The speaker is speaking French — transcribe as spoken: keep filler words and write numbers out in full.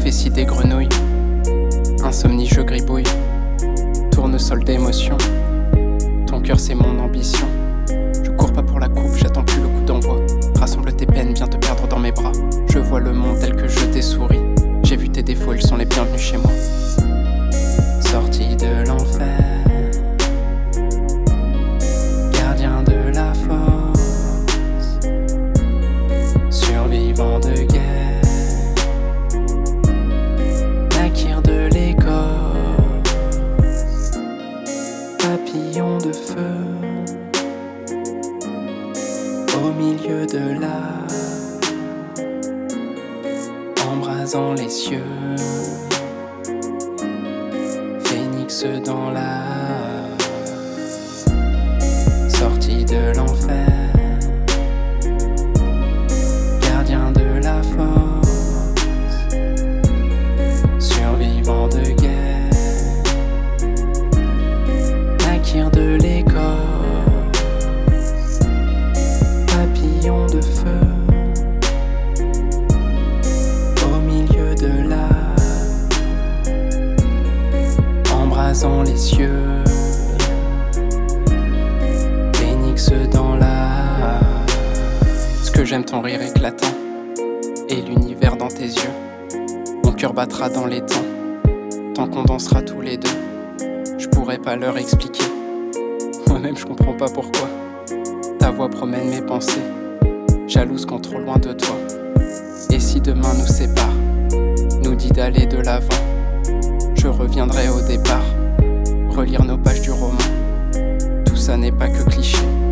prophétie des grenouilles. Insomnie, je gribouille. Tournesol d'émotion. Ton cœur, c'est mon ambition. Je cours pas pour la coupe, j'attends plus le coup d'envoi. Rassemble tes peines, viens te perdre dans mes bras. Je vois le monde tel que je t'ai souri. J'ai vu tes défauts, ils sont les bienvenus chez moi. Sorti de l'enfer, gardien de la force, survivant de guerre, naquir de l'écorce, papillon de feu, au milieu de l'art, embrasant les cieux. Phénix dans l'art, sorti de l'enfer, gardien de la force, survivant de guerre, naquir de l'écorce, papillon de feu, au milieu de l'art, embrasant les cieux, Phénix dans l'art. Ce que j'aime, ton rire éclatant et l'univers dans tes yeux. Mon cœur battra dans les temps, tant qu'on dansera tous les deux. Je pourrais pas leur expliquer, moi-même je comprends pas pourquoi. Ta voix promène mes pensées, jalouse quand trop loin de toi. Et si demain nous sépare, nous dit d'aller de l'avant, je reviendrai au départ, relire nos pages du roman. Tout ça n'est pas que cliché.